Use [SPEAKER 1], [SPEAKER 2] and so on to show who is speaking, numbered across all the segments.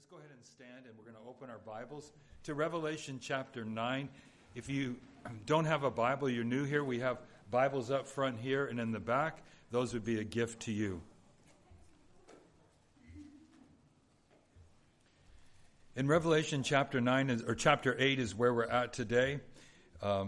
[SPEAKER 1] Let's go ahead and stand, and we're going to open our Bibles to Revelation chapter 9. If you don't have a Bible, you're new here, we have Bibles up front here and in the back. Those would be a gift to you. In Revelation chapter 9, or chapter 8 is where we're at today. What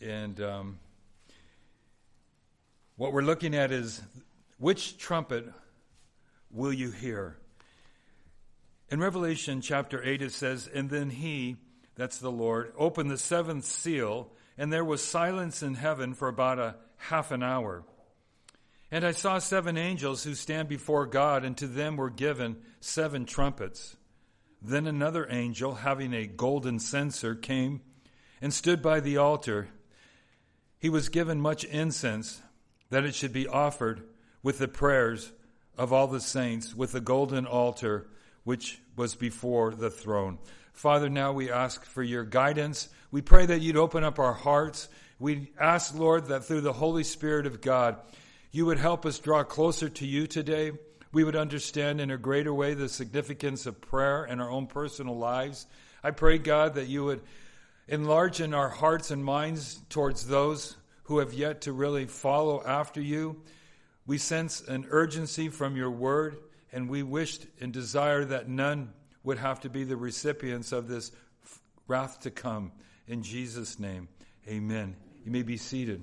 [SPEAKER 1] we're looking at is, which trumpet will you hear? In Revelation chapter 8 it says, "And then he," that's the Lord, "opened the seventh seal, and there was silence in heaven for about a half an hour. And I saw 7 angels who stand before God, and to them were given 7 trumpets. Then another angel, having a golden censer, came and stood by the altar. He was given much incense, that it should be offered with the prayers of all the saints, with the golden altar which was before the throne." Father, now we ask for your guidance. We pray that you'd open up our hearts. We ask, Lord, that through the Holy Spirit of God, you would help us draw closer to you today. We would understand in a greater way the significance of prayer in our own personal lives. I pray, God, that you would enlarge in our hearts and minds towards those who have yet to really follow after you. We sense an urgency from your word, and we wished and desire that none would have to be the recipients of this wrath to come. In Jesus' name, amen. You may be seated.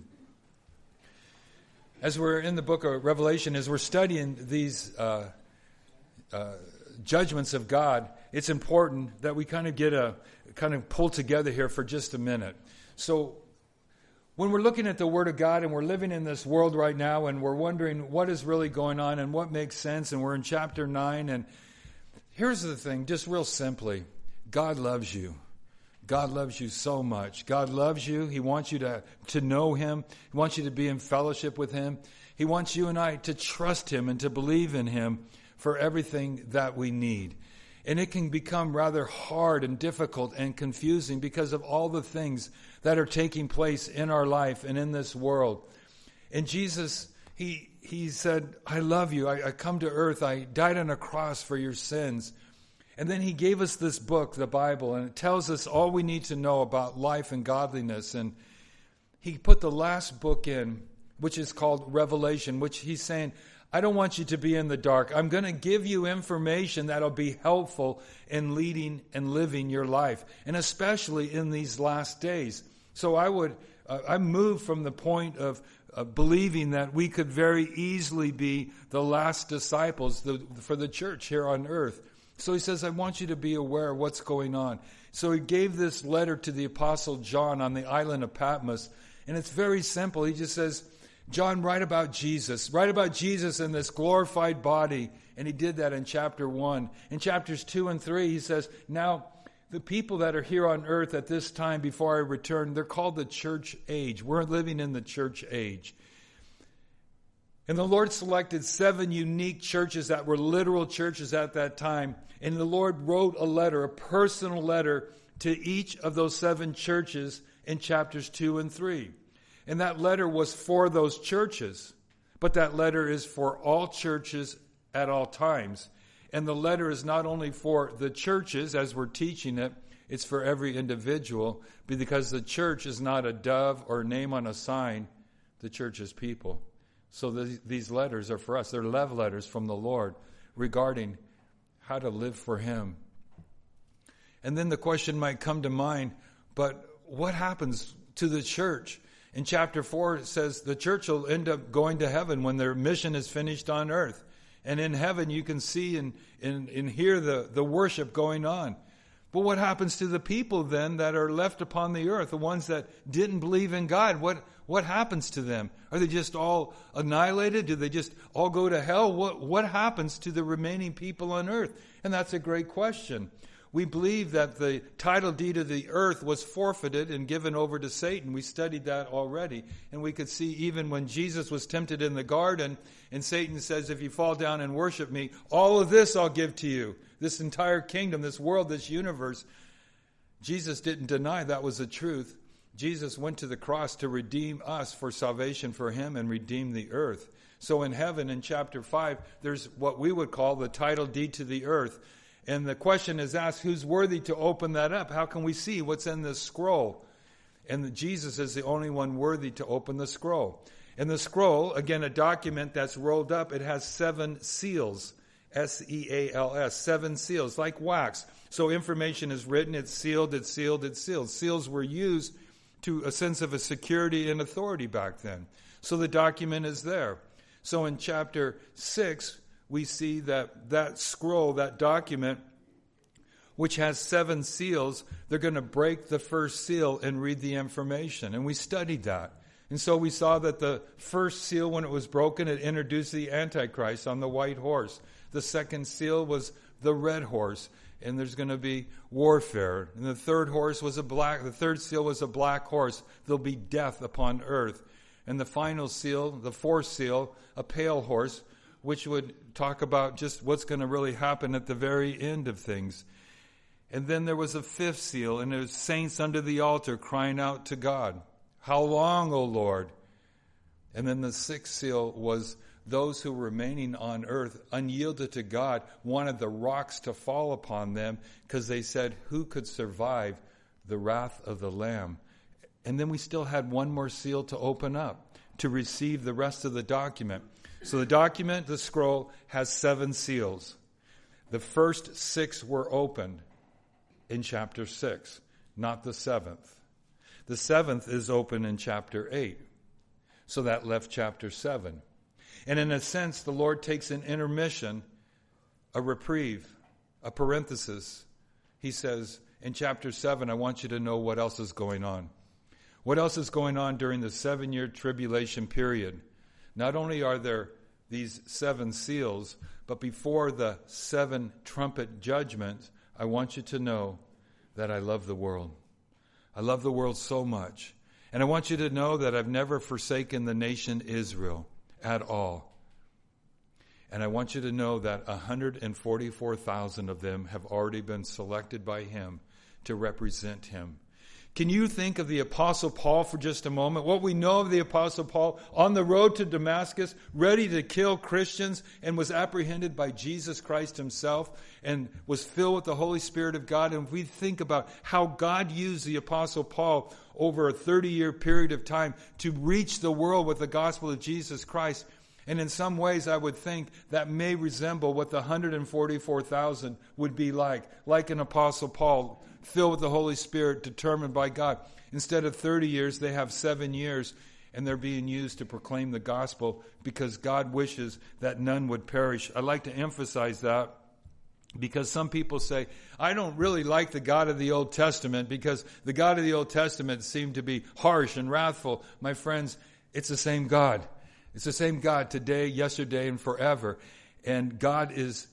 [SPEAKER 1] As we're in the book of Revelation, as we're studying these judgments of God, it's important that we kind of pull together here for just a minute. So when we're looking at the Word of God and we're living in this world right now and we're wondering what is really going on and what makes sense, and we're in chapter 9, and here's the thing, just real simply, God loves you. God loves you so much. God loves you. He wants you to know Him. He wants you to be in fellowship with Him. He wants you and I to trust Him and to believe in Him for everything that we need. And it can become rather hard and difficult and confusing because of all the things that are taking place in our life and in this world. And Jesus, He said, "I love you. I come to earth. I died on a cross for your sins." And then He gave us this book, the Bible, and it tells us all we need to know about life and godliness. And He put the last book in, which is called Revelation, which He's saying, I don't want you to be in the dark. I'm going to give you information that'll be helpful in leading and living your life, and especially in these last days. So I moved from the point of believing that we could very easily be the last disciples for the church here on earth. So He says, I want you to be aware of what's going on. So He gave this letter to the Apostle John on the island of Patmos, and it's very simple. He just says, John, write about Jesus in this glorified body. And he did that in chapter 1. In chapters 2 and 3, he says, now the people that are here on earth at this time before I return, they're called the church age. We're living in the church age. And the Lord selected 7 unique churches that were literal churches at that time. And the Lord wrote a letter, a personal letter, to each of those 7 churches in chapters 2 and 3. And that letter was for those churches. But that letter is for all churches at all times. And the letter is not only for the churches as we're teaching it, it's for every individual, because the church is not a dove or a name on a sign. The church is people. So these letters are for us. They're love letters from the Lord regarding how to live for Him. And then the question might come to mind, but what happens to the church? In chapter 4, it says the church will end up going to heaven when their mission is finished on earth. And in heaven you can see and hear the worship going on. But what happens to the people then that are left upon the earth, the ones that didn't believe in God? What happens to them? Are they just all annihilated? Do they just all go to hell? What happens to the remaining people on earth? And that's a great question. We believe that the title deed of the earth was forfeited and given over to Satan. We studied that already. And we could see even when Jesus was tempted in the garden, and Satan says, if you fall down and worship me, all of this I'll give to you. This entire kingdom, this world, this universe. Jesus didn't deny that was the truth. Jesus went to the cross to redeem us for salvation for Him and redeem the earth. So in heaven, in chapter 5, there's what we would call the title deed to the earth. And the question is asked, who's worthy to open that up? How can we see what's in this scroll? And Jesus is the only one worthy to open the scroll. And the scroll, again, a document that's rolled up, it has 7 seals. S-E-A-L-S, 7 seals, like wax. So information is written, it's sealed, it's sealed, it's sealed. Seals were used to a sense of a security and authority back then. So the document is there. So in chapter 6, we see that scroll, that document, which has 7 seals, they're going to break the first seal and read the information. And we studied that. And so we saw that the first seal, when it was broken, it introduced the Antichrist on the white horse. The second seal was the red horse, and there's going to be warfare. And the third seal was a black horse. There'll be death upon earth. And the final seal, the fourth seal, a pale horse, which would talk about just what's going to really happen at the very end of things. And then there was a 5th seal, and it was saints under the altar crying out to God. How long, O Lord? And then the 6th seal was those who were remaining on earth, unyielded to God, wanted the rocks to fall upon them because they said, who could survive the wrath of the Lamb? And then we still had one more seal to open up to receive the rest of the document. So the document, the scroll, has 7 seals. The first 6 were opened in chapter 6, not the 7th. The 7th is open in chapter 8. So that left chapter 7. And in a sense, the Lord takes an intermission, a reprieve, a parenthesis. He says, in chapter 7, I want you to know what else is going on. What else is going on during the 7-year tribulation period? Not only are there these 7 seals, but before the 7 trumpet judgments, I want you to know that I love the world. I love the world so much. And I want you to know that I've never forsaken the nation Israel at all. And I want you to know that 144,000 of them have already been selected by him to represent him. Can you think of the Apostle Paul for just a moment? What we know of the Apostle Paul on the road to Damascus, ready to kill Christians, and was apprehended by Jesus Christ himself and was filled with the Holy Spirit of God. And we think about how God used the Apostle Paul over a 30-year period of time to reach the world with the gospel of Jesus Christ. And in some ways, I would think that may resemble what the 144,000 would be like an Apostle Paul, filled with the Holy Spirit, determined by God. Instead of 30 years, they have 7 years, and they're being used to proclaim the gospel because God wishes that none would perish. I'd like to emphasize that because some people say, I don't really like the God of the Old Testament because the God of the Old Testament seemed to be harsh and wrathful. My friends, it's the same God. It's the same God today, yesterday, and forever. And God is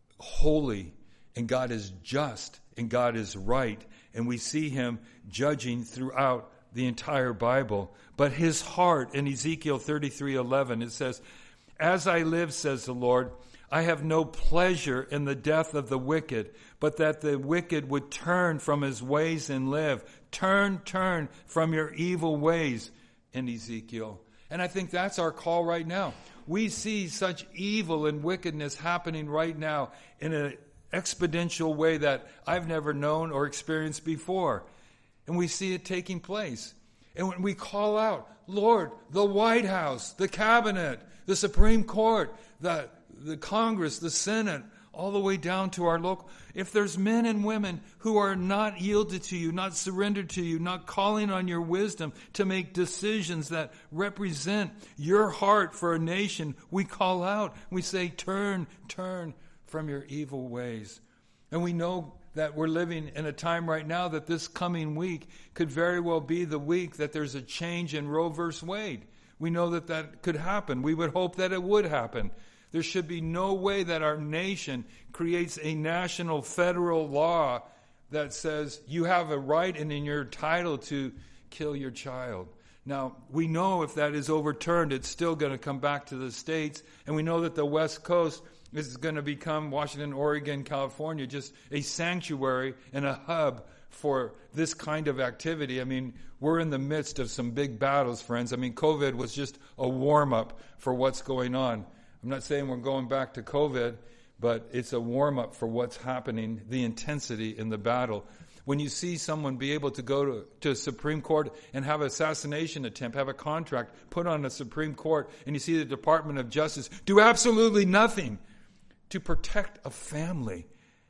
[SPEAKER 1] holy, and God is just, and God is right. And we see him judging throughout the entire Bible. But his heart, in Ezekiel 33:11, it says, as I live, says the Lord, I have no pleasure in the death of the wicked, but that the wicked would turn from his ways and live. Turn from your evil ways, in Ezekiel. And I think that's our call right now. We see such evil and wickedness happening right now in an exponential way that I've never known or experienced before. And we see it taking place. And when we call out, Lord, the White House, the Cabinet, the Supreme Court, the Congress, the Senate, all the way down to our local. If there's men and women who are not yielded to you, not surrendered to you, not calling on your wisdom to make decisions that represent your heart for a nation, we call out. We say, turn from your evil ways. And we know that we're living in a time right now that this coming week could very well be the week that there's a change in Roe versus Wade. We know that could happen. We would hope that it would happen. There should be no way that our nation creates a national federal law that says you have a right and in your title to kill your child. Now, we know if that is overturned, it's still going to come back to the states. And we know that the West Coast is going to become Washington, Oregon, California, just a sanctuary and a hub for this kind of activity. I mean, we're in the midst of some big battles, friends. I mean, COVID was just a warm-up for what's going on. I'm not saying we're going back to COVID, but it's a warm-up for what's happening, the intensity in the battle. When you see someone be able to go to a Supreme Court and have an assassination attempt, have a contract put on a Supreme Court, and you see the Department of Justice do absolutely nothing to protect a family,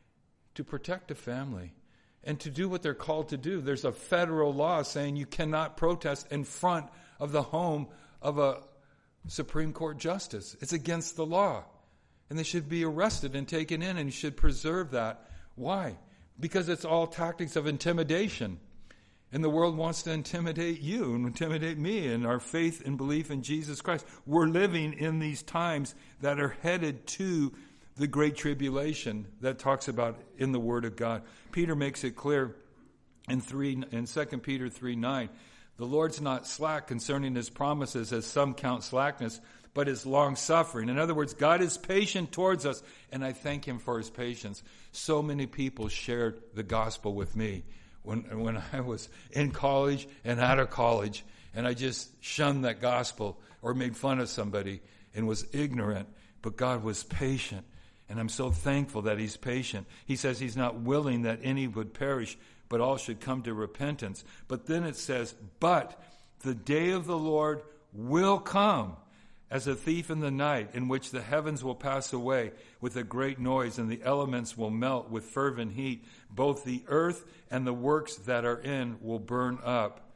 [SPEAKER 1] and to do what they're called to do. There's a federal law saying you cannot protest in front of the home of a Supreme Court justice. It's against the law. And they should be arrested and taken in, and you should preserve that. Why? Because it's all tactics of intimidation. And the world wants to intimidate you and intimidate me and our faith and belief in Jesus Christ. We're living in these times that are headed to the Great Tribulation that talks about in the Word of God. Peter makes it clear in 2 Peter 3:9, the Lord's not slack concerning his promises, as some count slackness, but is long-suffering. In other words, God is patient towards us, and I thank him for his patience. So many people shared the gospel with me when I was in college and out of college, and I just shunned that gospel or made fun of somebody and was ignorant, but God was patient, and I'm so thankful that he's patient. He says he's not willing that any would perish, but all should come to repentance. But then it says, but the day of the Lord will come as a thief in the night, in which the heavens will pass away with a great noise, and the elements will melt with fervent heat. Both the earth and the works that are in will burn up.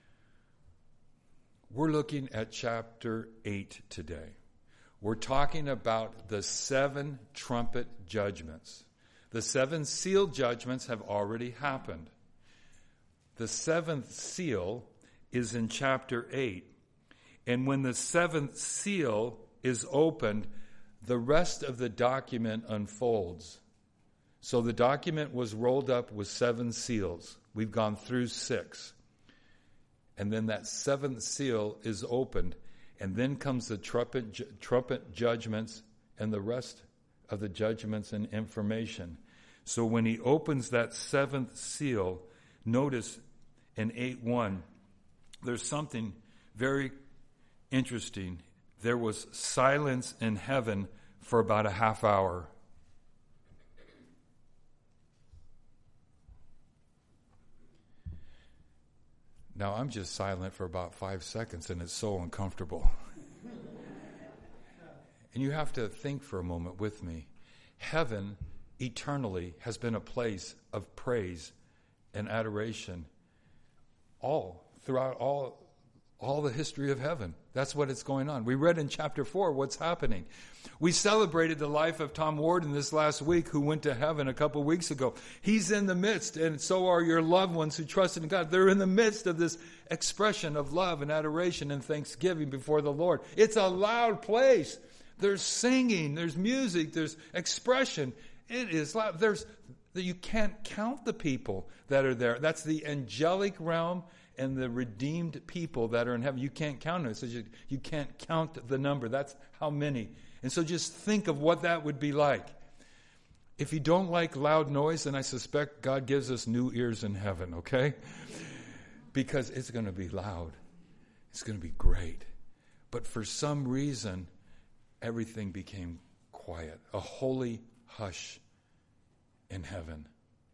[SPEAKER 1] We're looking at chapter 8 today. We're talking about the 7 trumpet judgments. The 7 seal judgments have already happened. The 7th seal is in chapter 8. And when the 7th seal is opened, the rest of the document unfolds. So the document was rolled up with 7 seals. We've gone through 6. And then that 7th seal is opened. And then comes the trumpet judgments and the rest of the judgments and information. So when he opens that 7th seal, notice in 8:1, there's something very interesting. There was silence in heaven for about a half hour. Now I'm just silent for about 5 seconds, and it's so uncomfortable. And you have to think for a moment with me. Heaven eternally has been a place of praise and adoration throughout all the history of heaven. That's what it's going on. We read in chapter 4 what's happening. We celebrated the life of Tom Warden this last week, who went to heaven a couple weeks ago. He's in the midst, and so are your loved ones who trusted in God. They're in the midst of this expression of love and adoration and thanksgiving before the Lord. It's a loud place. There's singing, there's music, there's expression. It is loud. You can't count the people that are there. That's the angelic realm and the redeemed people that are in heaven. You can't count it. It says you can't count the number. That's how many. And so just think of what that would be like. If you don't like loud noise, then I suspect God gives us new ears in heaven, okay? Because it's going to be loud. It's going to be great. But for some reason, everything became quiet. A holy hush in heaven.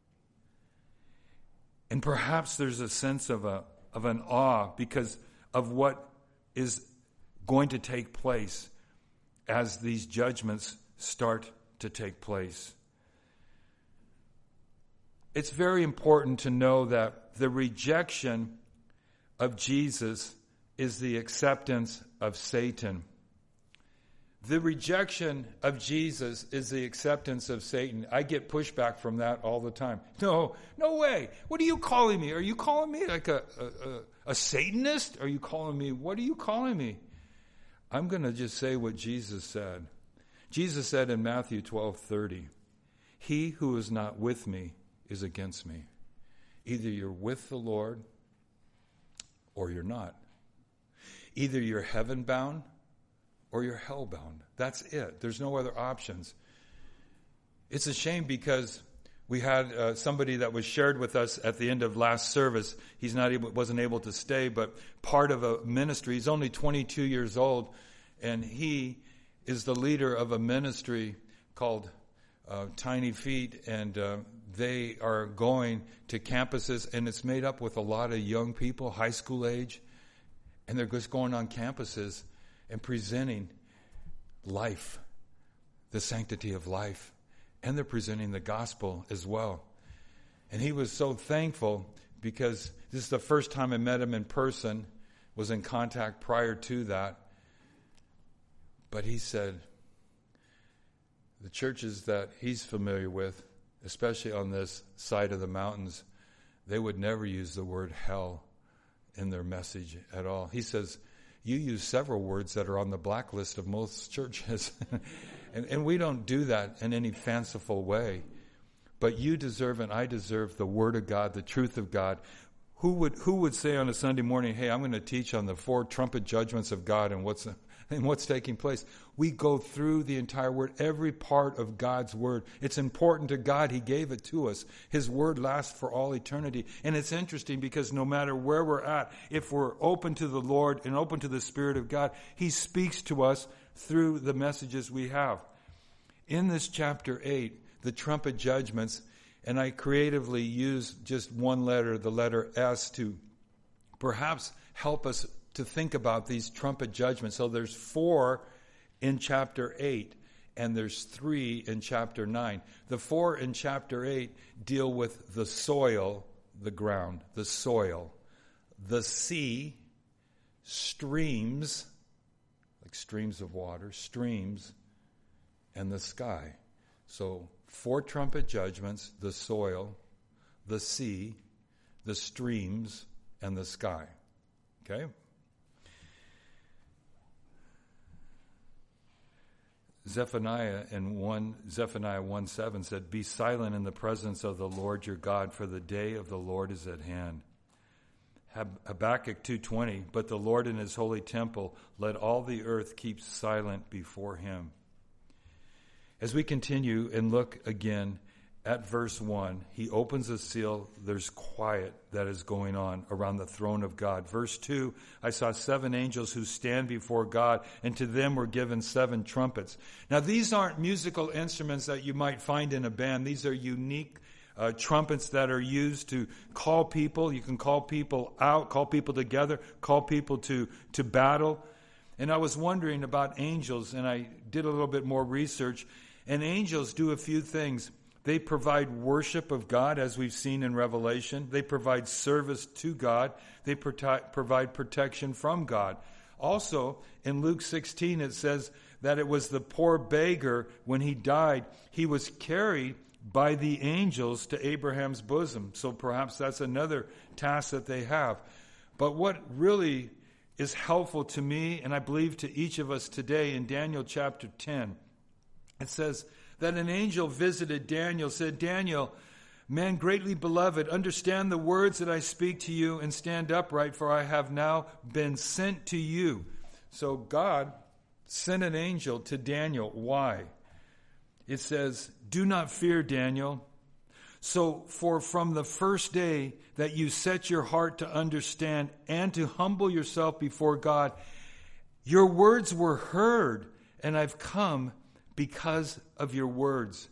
[SPEAKER 1] And perhaps there's a sense of an awe because of what is going to take place as these judgments start to take place. It's very important to know that the rejection of Jesus is the acceptance of Satan. The rejection of Jesus is the acceptance of Satan. I get pushback from that all the time. No way. What are you calling me? Are you calling me like a Satanist? Are you calling me, what are you calling me? I'm going to just say what Jesus said. Jesus said in Matthew 12:30, he who is not with me is against me. Either you're with the Lord or you're not. Either you're heaven bound or you're hell-bound. That's it. There's no other options. It's a shame because we had somebody that was shared with us at the end of last service. He's wasn't able to stay, but part of a ministry. He's only 22 years old, and he is the leader of a ministry called tiny feet, and they are going to campuses, and it's made up with a lot of young people, high school age, and they're just going on campuses and presenting life, the sanctity of life, and they're presenting the gospel as well. And he was so thankful because this is the first time I met him in person, was in contact prior to that. But he said the churches that he's familiar with, especially on this side of the mountains, they would never use the word hell in their message at all. He says, you use several words that are on the blacklist of most churches. and we don't do that in any fanciful way. But you deserve and I deserve the Word of God, the truth of God. Who would say on a Sunday morning, hey, I'm going to teach on the 4 trumpet judgments of God and what's taking place? We go through the entire Word, every part of God's Word. It's important to God. He gave it to us. His Word lasts for all eternity. And it's interesting because no matter where we're at, if we're open to the Lord and open to the Spirit of God, He speaks to us through the messages we have. In this chapter 8, the trumpet judgments, and I creatively use just one letter, the letter S, to perhaps help us to think about these trumpet judgments. So there's 4 in chapter 8, and there's 3 in chapter 9. The 4 in chapter 8 deal with the soil, the ground, the soil, the sea, streams, like streams of water, streams, and the sky. So 4 trumpet judgments, the soil, the sea, the streams, and the sky. Okay? Zephaniah 1:7 said, be silent in the presence of the Lord your God, for the day of the Lord is at hand. Habakkuk 2:20, but the Lord in his holy temple, let all the earth keep silent before him. As we continue and look again at verse 1, he opens a seal. There's quiet that is going on around the throne of God. Verse 2, I saw 7 angels who stand before God, and to them were given 7 trumpets. Now, these aren't musical instruments that you might find in a band. These are unique trumpets that are used to call people. You can call people out, call people together, call people to battle. And I was wondering about angels, and I did a little bit more research. And angels do a few things. They provide worship of God, as we've seen in Revelation. They provide service to God. They provide protection from God. Also, in Luke 16, it says that it was the poor beggar, when he died, he was carried by the angels to Abraham's bosom. So perhaps that's another task that they have. But what really is helpful to me, and I believe to each of us today, in Daniel chapter 10, it says that an angel visited Daniel, said, Daniel, man greatly beloved, understand the words that I speak to you and stand upright, for I have now been sent to you. So God sent an angel to Daniel. Why? It says, do not fear, Daniel. So for from the first day that you set your heart to understand and to humble yourself before God, your words were heard, and I've come because of your words.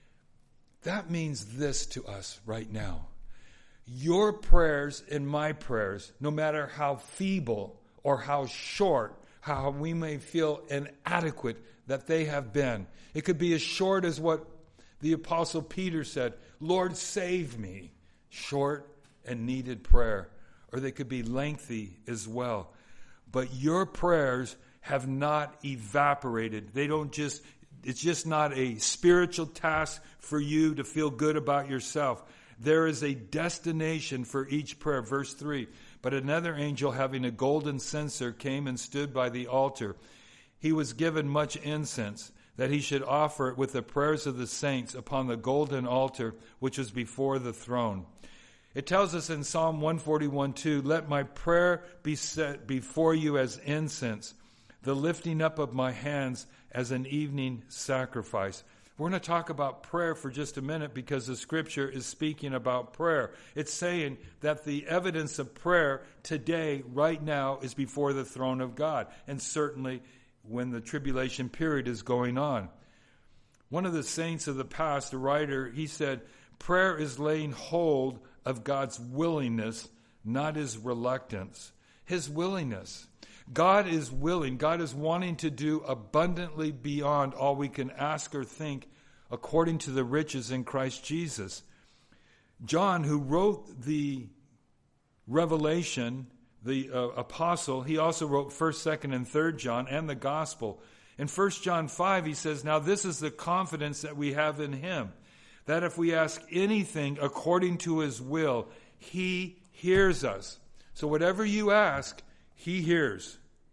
[SPEAKER 1] That means this to us right now. Your prayers and my prayers, no matter how feeble or how short, how we may feel inadequate that they have been. It could be as short as what the Apostle Peter said, Lord, save me. Short and needed prayer. Or they could be lengthy as well. But your prayers have not evaporated. It's just not a spiritual task for you to feel good about yourself. There is a destination for each prayer. Verse 3, but another angel having a golden censer came and stood by the altar. He was given much incense, that he should offer it with the prayers of the saints upon the golden altar which was before the throne. It tells us in Psalm 141:2, let my prayer be set before you as incense, the lifting up of my hands as an evening sacrifice. We're going to talk about prayer for just a minute because the scripture is speaking about prayer. It's saying that the evidence of prayer today, right now, is before the throne of God. And certainly when the tribulation period is going on. One of the saints of the past, a writer, he said, prayer is laying hold of God's willingness, not his reluctance. His willingness. God is willing. God is wanting to do abundantly beyond all we can ask or think according to the riches in Christ Jesus. John, who wrote the Revelation, the apostle, he also wrote 1st, 2nd, and 3rd John and the gospel. In 1 John 5, he says, now this is the confidence that we have in him, that if we ask anything according to his will, he hears us. So whatever you ask, he hears.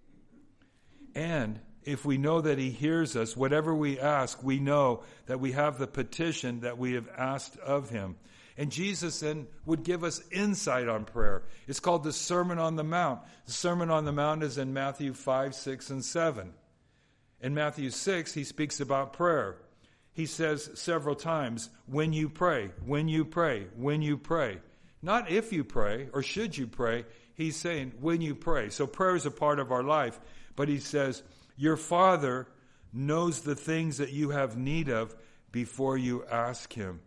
[SPEAKER 1] And if we know that he hears us, whatever we ask, we know that we have the petition that we have asked of him. And Jesus then would give us insight on prayer. It's called the Sermon on the Mount. The Sermon on the Mount is in Matthew 5, 6, and 7. In Matthew 6, he speaks about prayer. He says several times, when you pray, when you pray, when you pray. Not if you pray or should you pray. He's saying when you pray. So prayer is a part of our life. But he says, your Father knows the things that you have need of before you ask him.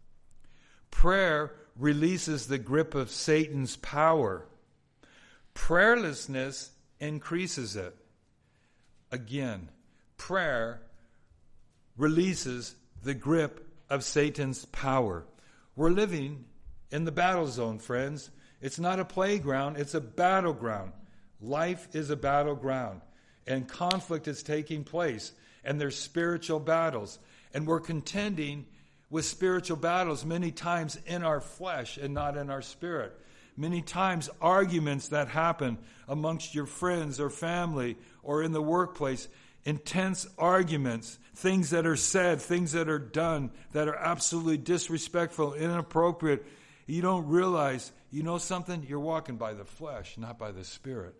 [SPEAKER 1] Prayer releases the grip of Satan's power. Prayerlessness increases it. Again, prayer releases the grip of Satan's power. We're living in the battle zone, friends. It's not a playground, it's a battleground. Life is a battleground, and conflict is taking place, and there's spiritual battles, and we're contending with spiritual battles many times in our flesh and not in our spirit. Many times arguments that happen amongst your friends or family or in the workplace, intense arguments, things that are said, things that are done that are absolutely disrespectful, inappropriate. You don't realize, you know something? You're walking by the flesh, not by the spirit.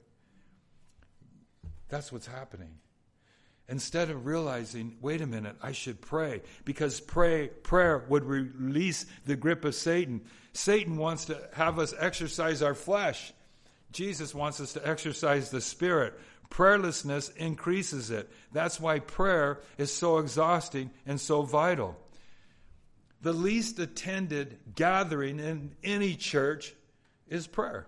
[SPEAKER 1] That's what's happening. Instead of realizing, wait a minute, I should pray, because prayer would release the grip of Satan. Satan wants to have us exercise our flesh. Jesus wants us to exercise the spirit. Prayerlessness increases it. That's why prayer is so exhausting and so vital. The least attended gathering in any church is prayer.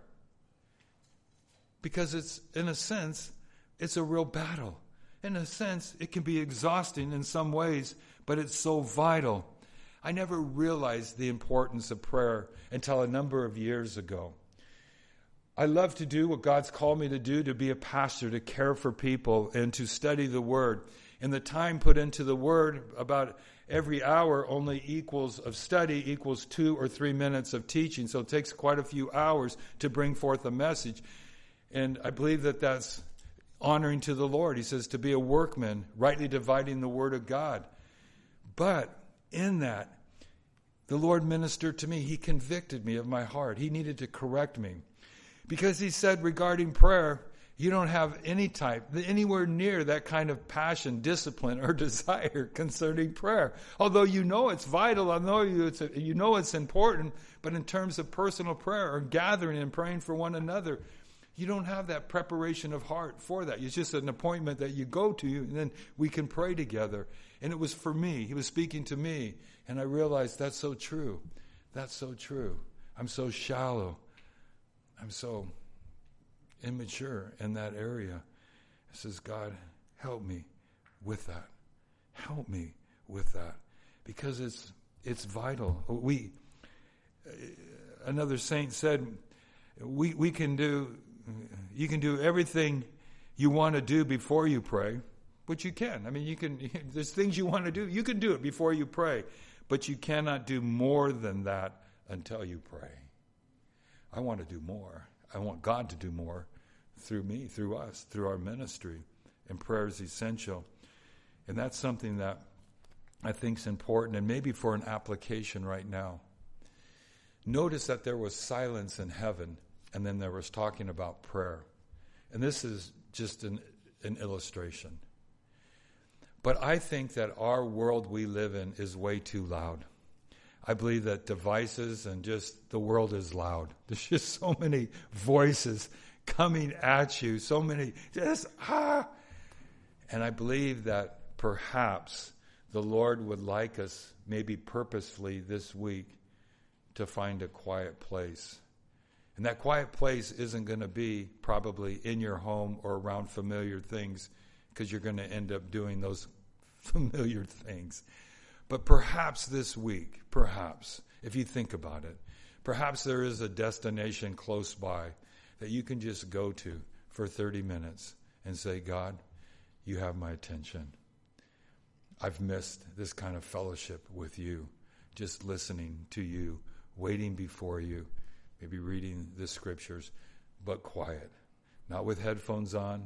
[SPEAKER 1] Because it's, in a sense, it's a real battle. In a sense, it can be exhausting in some ways, but it's so vital. I never realized the importance of prayer until a number of years ago. I love to do what God's called me to do, to be a pastor, to care for people, and to study the Word. And the time put into the Word, about every hour only equals of study equals 2 or 3 minutes of teaching. So it takes quite a few hours to bring forth a message. And I believe that that's honoring to the Lord. He says to be a workman, rightly dividing the word of God. But in that, the Lord ministered to me. He convicted me of my heart. He needed to correct me. Because he said regarding prayer, you don't have anywhere near that kind of passion, discipline, or desire concerning prayer. Although you know it's vital, I know you know it's important, but in terms of personal prayer or gathering and praying for one another, you don't have that preparation of heart for that. It's just an appointment that you go to, and then we can pray together. And it was for me. He was speaking to me, and I realized that's so true. That's so true. I'm so shallow. I'm so immature in that area. It says, God, help me with that. Help me with that. Because it's vital. Another saint said, you can do everything you want to do before you pray, which you can. I mean, there's things you want to do. You can do it before you pray, but you cannot do more than that until you pray. I want to do more. I want God to do more through me, through us, through our ministry. And prayer is essential. And that's something that I think is important, and maybe for an application right now. Notice that there was silence in heaven, and then there was talking about prayer. And this is just an illustration. But I think that our world we live in is way too loud. I believe that devices and just the world is loud. There's just so many voices coming at you, so many And I believe that perhaps the Lord would like us, maybe purposefully this week, to find a quiet place. And that quiet place isn't going to be probably in your home or around familiar things, because you're going to end up doing those familiar things. But perhaps this week, perhaps, if you think about it, perhaps there is a destination close by that you can just go to for 30 minutes and say, God, you have my attention. I've missed this kind of fellowship with you, just listening to you, waiting before you, maybe reading the scriptures, but quiet. Not with headphones on,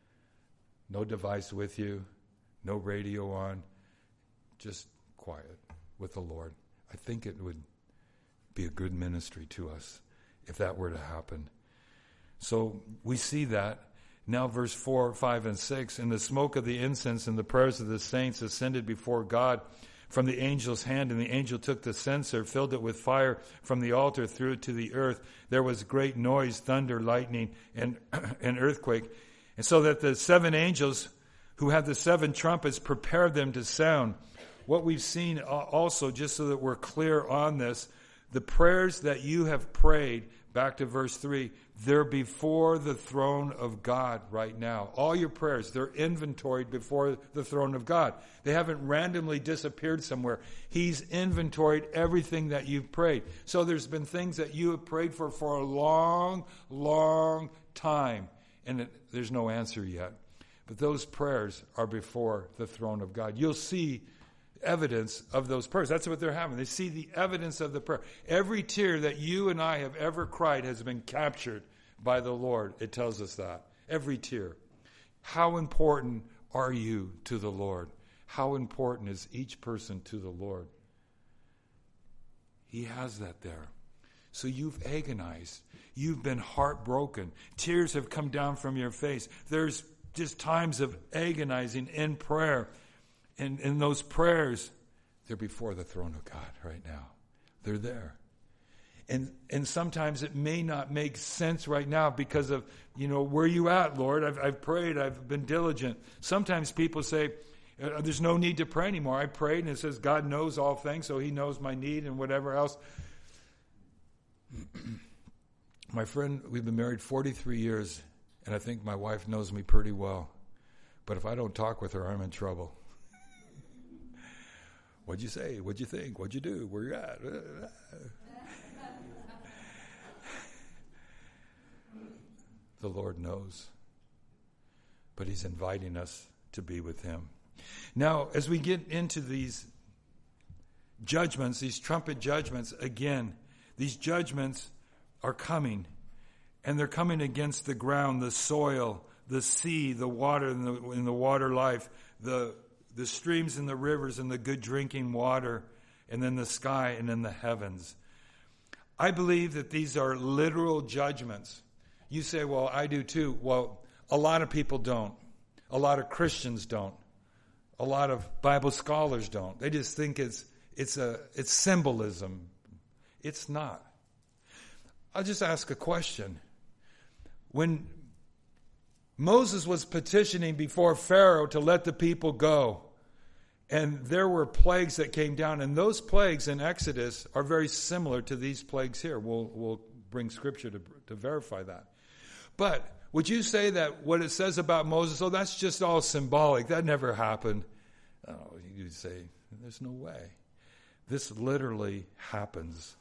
[SPEAKER 1] no device with you, no radio on, just quiet with the Lord. I think it would be a good ministry to us if that were to happen. So we see that. Now verse 4, 5, and 6, and the smoke of the incense and the prayers of the saints ascended before God from the angel's hand, and the angel took the censer, filled it with fire from the altar, threw it to the earth. There was great noise, thunder, lightning, and an earthquake. And so that the 7 angels who had the 7 trumpets prepared them to sound. What we've seen also, just so that we're clear on this, the prayers that you have prayed, back to verse 3, they're before the throne of God right now. All your prayers, they're inventoried before the throne of God. They haven't randomly disappeared somewhere. He's inventoried everything that you've prayed. So there's been things that you have prayed for a long, long time, and there's no answer yet. But those prayers are before the throne of God. You'll see evidence of those prayers. That's what they're having. They see the evidence of the prayer. Every tear that you and I have ever cried has been captured by the Lord. It tells us that. Every tear. How important are you to the Lord? How important is each person to the Lord? He has that there. So you've agonized. You've been heartbroken. Tears have come down from your face. There's just times of agonizing in prayer. And in those prayers, they're before the throne of God right now. They're there. And sometimes it may not make sense right now because of, where you at, Lord? I've prayed. I've been diligent. Sometimes people say, there's no need to pray anymore. I prayed, and it says God knows all things, so he knows my need and whatever else. My friend, we've been married 43 years, and I think my wife knows me pretty well. But if I don't talk with her, I'm in trouble. What'd you say? What'd you think? What'd you do? Where you at? The Lord knows. But he's inviting us to be with him. Now, as we get into these judgments, these trumpet judgments, again, these judgments are coming. And they're coming against the ground, the soil, the sea, the water, and the water life, the streams and the rivers and the good drinking water, and then the sky and then the heavens. I believe that these are literal judgments. You say, well, I do too. Well, a lot of people don't. A lot of Christians don't. A lot of Bible scholars don't. They just think it's symbolism. It's not. I'll just ask a question. When Moses was petitioning before Pharaoh to let the people go, and there were plagues that came down, and those plagues in Exodus are very similar to these plagues here. We'll bring scripture to verify that. But would you say that what it says about Moses, that's just all symbolic, that never happened? Oh, you'd say, there's no way. This literally happens.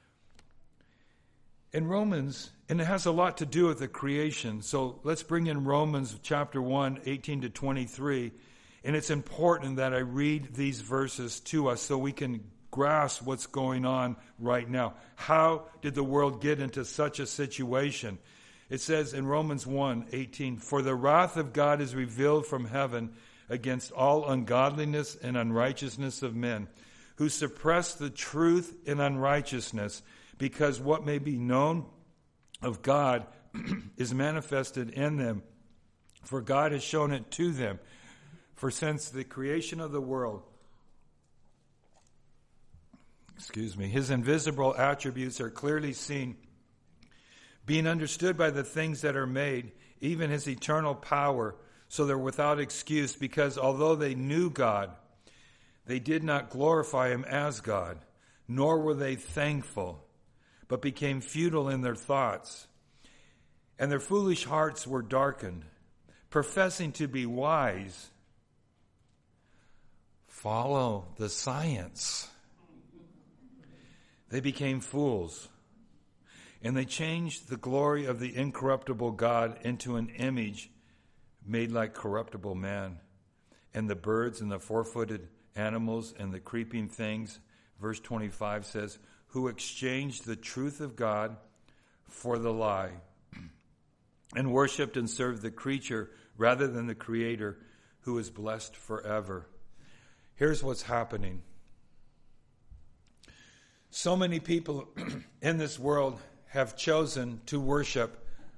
[SPEAKER 1] In Romans, and it has a lot to do with the creation. So let's bring in Romans chapter 1, 18 to 23. And it's important that I read these verses to us so we can grasp what's going on right now. How did the world get into such a situation? It says in Romans 1, 18, "For the wrath of God is revealed from heaven against all ungodliness and unrighteousness of men, who suppress the truth in unrighteousness, because what may be known of God is manifested in them. For God has shown it to them. For since the creation of the world, his invisible attributes are clearly seen, being understood by the things that are made, even his eternal power, so they're without excuse, because although they knew God, They did not glorify him as God, nor were they thankful, but became futile in their thoughts. And their foolish hearts were darkened. Professing to be wise, follow the science. They became fools. And they changed the glory of the incorruptible God into an image made like corruptible man, and the birds and the four-footed animals and the creeping things. Verse 25 says, who exchanged the truth of God for the lie, and worshipped and served the creature rather than the Creator, who is blessed forever. Here's what's happening. So many people in this world have chosen to worship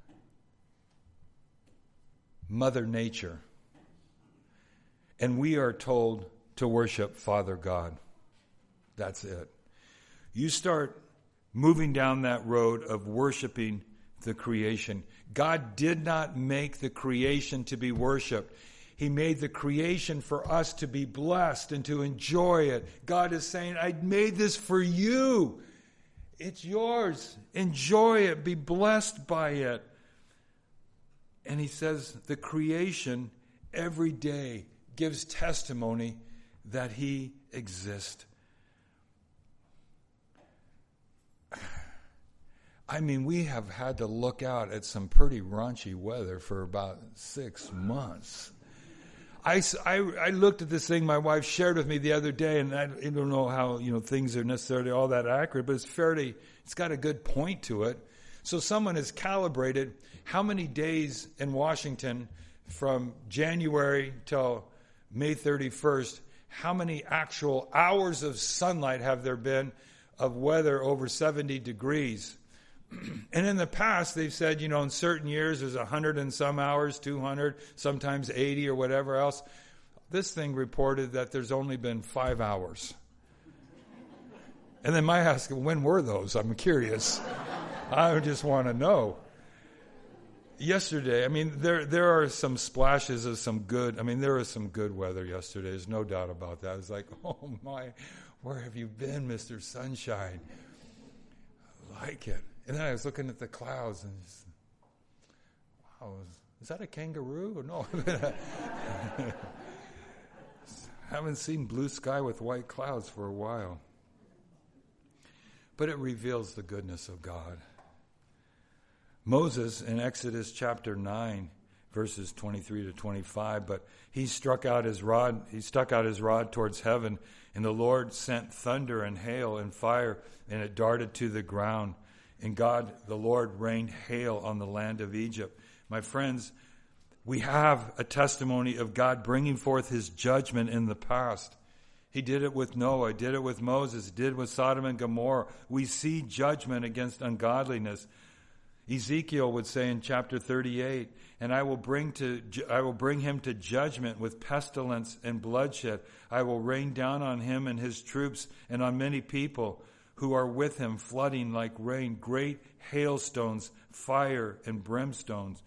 [SPEAKER 1] Mother Nature. And we are told to worship Father God. That's it. You start moving down that road of worshiping the creation. God did not make the creation to be worshiped. He made the creation for us to be blessed and to enjoy it. God is saying, I made this for you. It's yours. Enjoy it. Be blessed by it. And he says the creation every day gives testimony that he exists. I mean, we have had to look out at some pretty raunchy weather for about 6 months. I looked at this thing my wife shared with me the other day, and I don't know how things are necessarily all that accurate, but it's got a good point to it. So someone has calibrated how many days in Washington from January till May 31st, how many actual hours of sunlight have there been of weather over 70 degrees. And in the past, they've said, in certain years, there's 100 and some hours, 200, sometimes 80 or whatever else. This thing reported that there's only been 5 hours. And then my ask, when were those? I'm curious. I just want to know. Yesterday, there are some splashes of some good, there was some good weather yesterday. There's no doubt about that. It's like, oh my, where have you been, Mr. Sunshine? I like it. And then I was looking at the clouds and just, wow, is that a kangaroo? Or no. Haven't seen blue sky with white clouds for a while. But it reveals the goodness of God. Moses in Exodus chapter 9, verses 23 to 25, but he stuck out his rod towards heaven, and the Lord sent thunder and hail and fire, and it darted to the ground. And God, the Lord, rained hail on the land of Egypt. My friends, we have a testimony of God bringing forth his judgment in the past. He did it with Noah, did it with Moses, did it with Sodom and Gomorrah. We see judgment against ungodliness. Ezekiel would say in chapter 38, and I will bring him to judgment with pestilence and bloodshed. I will rain down on him and his troops and on many people who are with him, flooding like rain, great hailstones, fire and brimstones.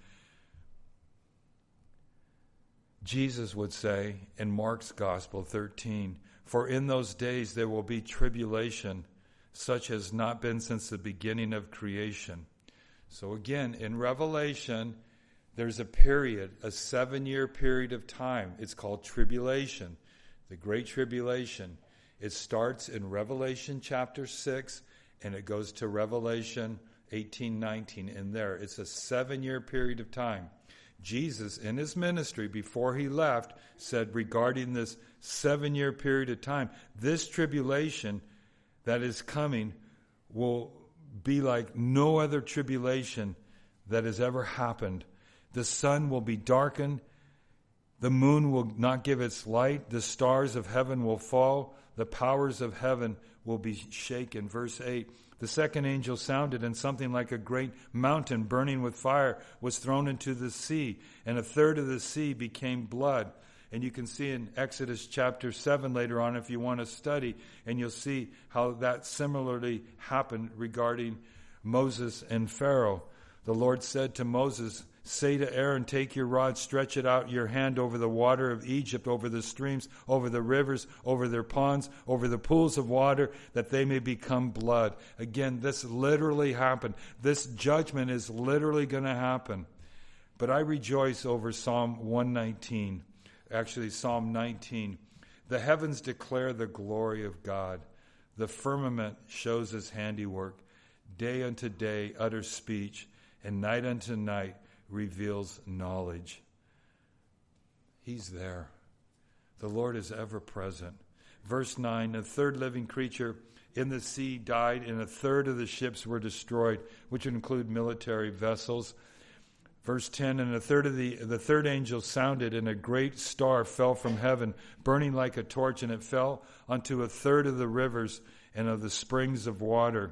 [SPEAKER 1] Jesus would say in Mark's Gospel 13, for in those days there will be tribulation, such as not been since the beginning of creation. So again, in Revelation, there's a period, a 7-year period of time. It's called tribulation, the Great Tribulation. It starts in Revelation chapter 6, and it goes to Revelation 18, 19. In there, it's a 7-year period of time. Jesus, in his ministry, before he left, said regarding this 7-year period of time, this tribulation that is coming will be like no other tribulation that has ever happened. The sun will be darkened. The moon will not give its light. The stars of heaven will fall. The powers of heaven will be shaken. Verse 8, the second angel sounded, and something like a great mountain burning with fire was thrown into the sea, and a third of the sea became blood. And you can see in Exodus chapter 7 later on if you want to study, and you'll see how that similarly happened regarding Moses and Pharaoh. The Lord said to Moses, Say to Aaron, take your rod, stretch it out your hand over the water of Egypt, over the streams, over the rivers, over their ponds, over the pools of water, that they may become blood. Again, this literally happened. This judgment is literally going to happen. But I rejoice over Psalm 119, actually Psalm 19. The heavens declare the glory of God. The firmament shows his handiwork. Day unto day utters speech, and night unto night reveals knowledge. He's there. The Lord is ever present. Verse 9, a third living creature in the sea died, and a third of the ships were destroyed, which would include military vessels. Verse 10, and a third of the third angel sounded, and a great star fell from heaven, burning like a torch, and it fell unto a third of the rivers and of the springs of water.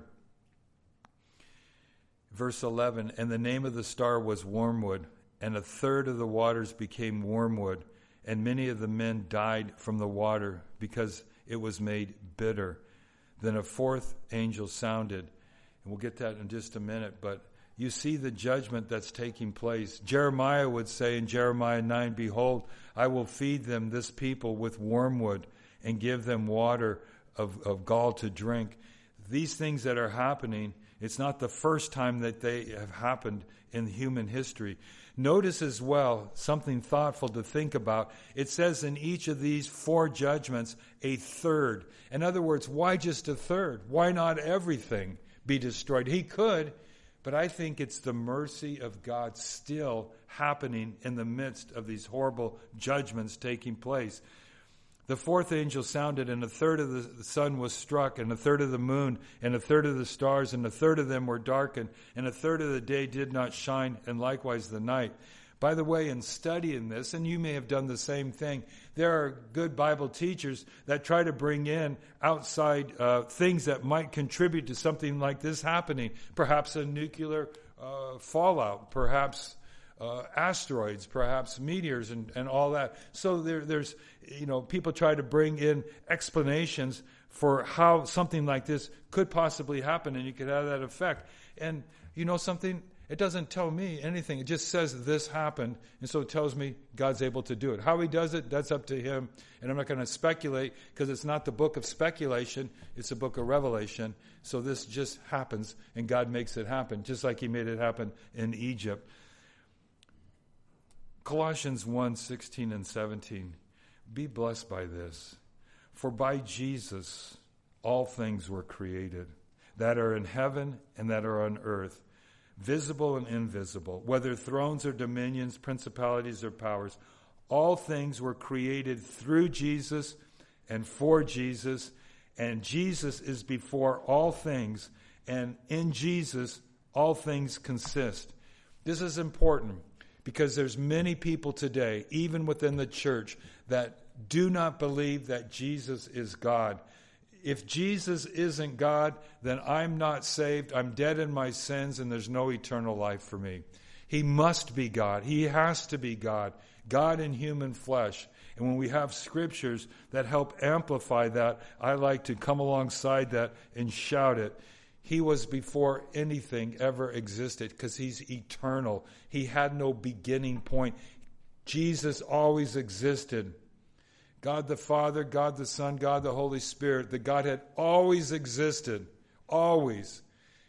[SPEAKER 1] Verse 11, and the name of the star was Wormwood, and a third of the waters became wormwood, and many of the men died from the water, because it was made bitter. Then a fourth angel sounded, and we'll get that in just a minute, but you see the judgment that's taking place. Jeremiah would say in Jeremiah 9, behold, I will feed them, this people, with wormwood, and give them water of gall to drink. These things that are happening, it's not the first time that they have happened in human history. Notice as well, something thoughtful to think about. It says in each of these four judgments, a third. In other words, why just a third? Why not everything be destroyed? He could, but I think it's the mercy of God still happening in the midst of these horrible judgments taking place. The fourth angel sounded, and a third of the sun was struck, and a third of the moon, and a third of the stars, and a third of them were darkened, and a third of the day did not shine, and likewise the night. By the way, in studying this, and you may have done the same thing, there are good Bible teachers that try to bring in outside things that might contribute to something like this happening. Perhaps a nuclear fallout, perhaps asteroids, perhaps meteors, and all that. So there's, people try to bring in explanations for how something like this could possibly happen, and you could have that effect. And you know something? It doesn't tell me anything. It just says this happened, and so it tells me God's able to do it. How he does it, that's up to him, and I'm not going to speculate, because it's not the book of speculation, it's the book of revelation. So this just happens, and God makes it happen, just like he made it happen in Egypt. Colossians 1:16 and 17. Be blessed by this. For by Jesus all things were created, that are in heaven and that are on earth, visible and invisible, whether thrones or dominions, principalities or powers. All things were created through Jesus and for Jesus, and Jesus is before all things, and in Jesus all things consist. This is important because there's many people today, even within the church, that do not believe that Jesus is God. If Jesus isn't God, then I'm not saved. I'm dead in my sins, and there's no eternal life for me. He must be God. He has to be God. God in human flesh. And when we have scriptures that help amplify that, I like to come alongside that and shout it. He was before anything ever existed, because he's eternal. He had no beginning point. Jesus always existed. God the Father, God the Son, God the Holy Spirit, the Godhead always existed. Always.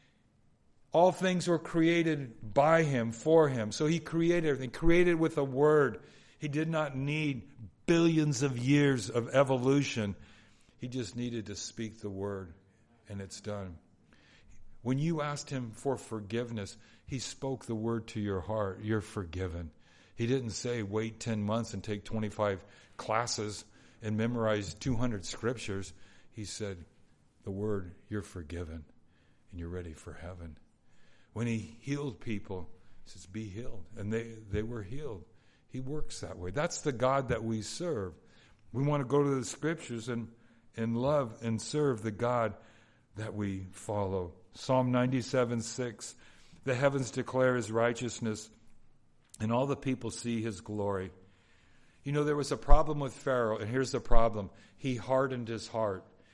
[SPEAKER 1] All things were created by him, for him. So he created everything, created with a word. He did not need billions of years of evolution. He just needed to speak the word, and it's done. When you asked him for forgiveness, he spoke the word to your heart. You're forgiven. He didn't say, wait 10 months and take 25 classes and memorize 200 scriptures. He said, the word, you're forgiven, and you're ready for heaven. When he healed people, he says, be healed. And they were healed. He works that way. That's the God that we serve. We want to go to the scriptures and love and serve the God that we follow. Psalm 97:6, the heavens declare his righteousness, and all the people see his glory. You know, there was a problem with Pharaoh, and here's the problem. He hardened his heart.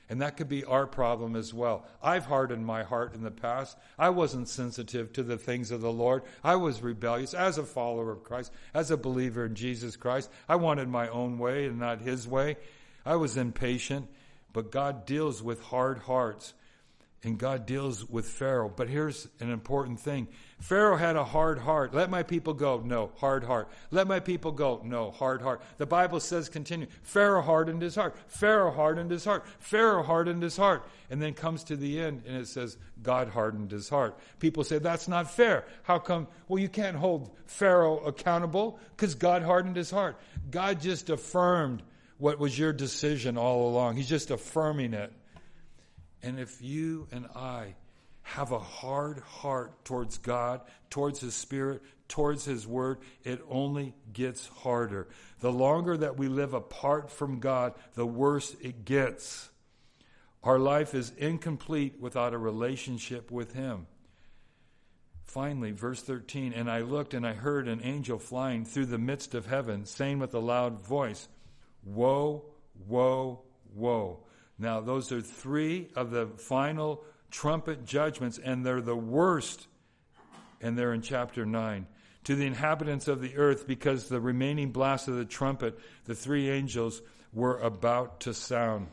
[SPEAKER 1] And that could be our problem as well. I've hardened my heart in the past. I wasn't sensitive to the things of the Lord. I was rebellious as a follower of Christ, as a believer in Jesus Christ. I wanted my own way and not his way. I was impatient. But God deals with hard hearts. And God deals with Pharaoh. But here's an important thing. Pharaoh had a hard heart. Let my people go. No, hard heart. Let my people go. No, hard heart. The Bible says, continue, Pharaoh hardened his heart. Pharaoh hardened his heart. Pharaoh hardened his heart. And then comes to the end and it says, God hardened his heart. People say, that's not fair. How come? Well, you can't hold Pharaoh accountable because God hardened his heart. God just affirmed what was your decision all along. He's just affirming it. And if you and I have a hard heart towards God, towards His Spirit, towards His Word, it only gets harder. The longer that we live apart from God, the worse it gets. Our life is incomplete without a relationship with Him. Finally, verse 13, and I looked and I heard an angel flying through the midst of heaven, saying with a loud voice, woe, woe, woe. Now, those are 3 of the final trumpet judgments, and they're the worst, and they're in chapter 9. To the inhabitants of the earth, because the remaining blast of the trumpet, the 3 angels were about to sound.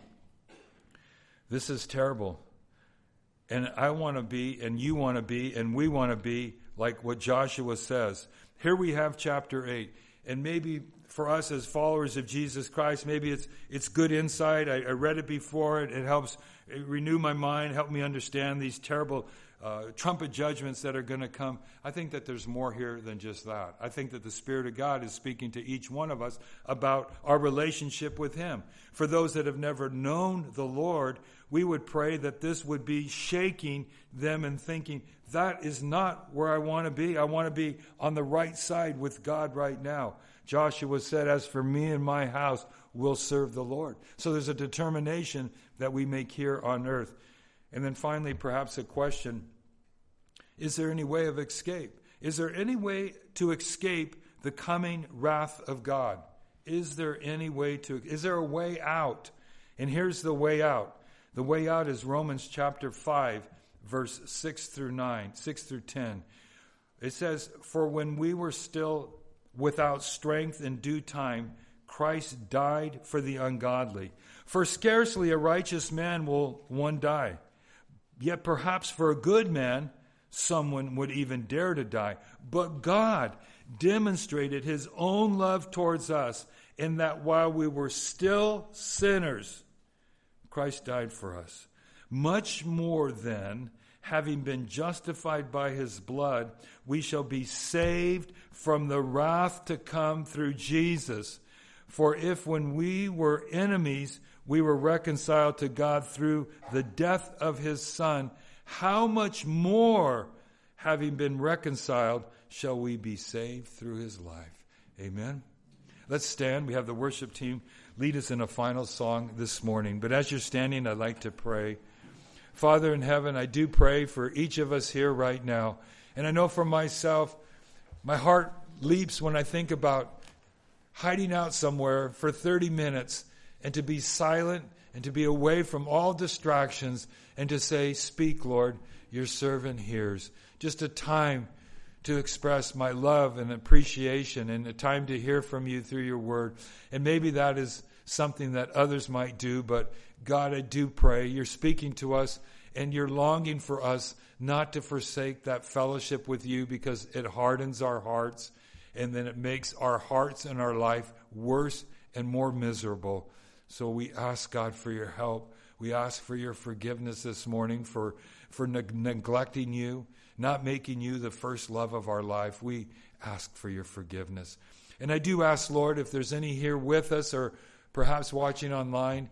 [SPEAKER 1] This is terrible. And I want to be, and you want to be, and we want to be like what Joshua says. Here we have chapter 8, and maybe for us as followers of Jesus Christ, maybe it's good insight. I read it before. It helps renew my mind, help me understand these terrible trumpet judgments that are going to come. I think that there's more here than just that. I think that the Spirit of God is speaking to each one of us about our relationship with Him. For those that have never known the Lord, we would pray that this would be shaking them and thinking, that is not where I want to be. I want to be on the right side with God right now. Joshua said, as for me and my house, we'll serve the Lord. So there's a determination that we make here on earth. And then finally, perhaps a question, is there any way of escape? Is there any way to escape the coming wrath of God? Is there a way out? And here's the way out. The way out is Romans chapter 5, verse 6 through 10. It says, for when we were still without strength in due time, Christ died for the ungodly. For scarcely a righteous man will one die. Yet perhaps for a good man, someone would even dare to die. But God demonstrated His own love towards us in that while we were still sinners, Christ died for us. Much more then, having been justified by His blood, we shall be saved from the wrath to come through Jesus. For if when we were enemies, we were reconciled to God through the death of His Son, how much more, having been reconciled, shall we be saved through His life? Amen. Let's stand. We have the worship team lead us in a final song this morning. But as you're standing, I'd like to pray. Father in heaven, I do pray for each of us here right now. And I know for myself, my heart leaps when I think about hiding out somewhere for 30 minutes and to be silent and to be away from all distractions and to say, speak, Lord, your servant hears. Just a time to express my love and appreciation and a time to hear from you through your word. And maybe that is something that others might do, but God, I do pray you're speaking to us and you're longing for us not to forsake that fellowship with you because it hardens our hearts and then it makes our hearts and our life worse and more miserable. So we ask God for your help. We ask for your forgiveness this morning for neglecting you, not making you the first love of our life. We ask for your forgiveness. And I do ask, Lord, if there's any here with us or perhaps watching online,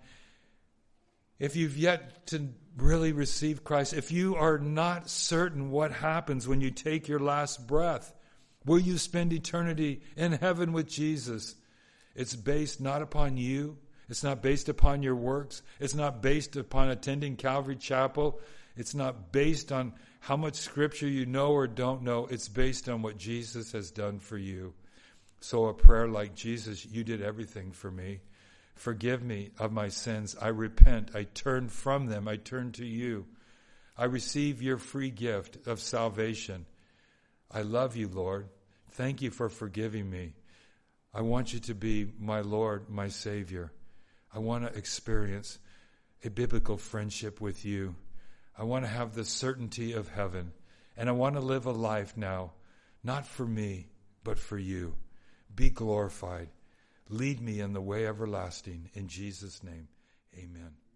[SPEAKER 1] if you've yet to really receive Christ, if you are not certain what happens when you take your last breath, will you spend eternity in heaven with Jesus? It's based not upon you. It's not based upon your works. It's not based upon attending Calvary Chapel. It's not based on how much scripture you know or don't know. It's based on what Jesus has done for you. So a prayer like, Jesus, you did everything for me. Forgive me of my sins. I repent. I turn from them. I turn to you. I receive your free gift of salvation. I love you, Lord. Thank you for forgiving me. I want you to be my Lord, my Savior. I want to experience a biblical friendship with you. I want to have the certainty of heaven. And I want to live a life now, not for me, but for you. Be glorified. Lead me in the way everlasting. In Jesus' name, amen.